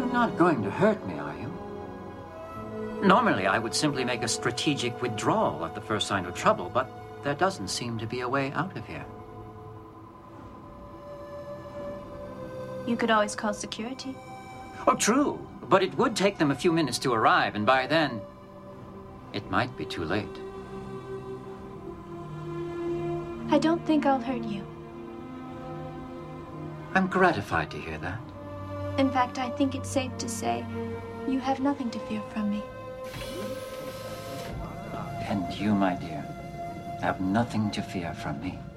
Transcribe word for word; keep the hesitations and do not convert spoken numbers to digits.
not going to hurt me, are you? Normally, I would simply make a strategic withdrawal at the first sign of trouble, but there doesn't seem to be a way out of here. You could always call security. Oh, true. But it would take them a few minutes to arrive, and by then, it might be too late. I don't think I'll hurt you. I'm gratified to hear that. In fact, I think it's safe to say you have nothing to fear from me. And you, my dear, have nothing to fear from me.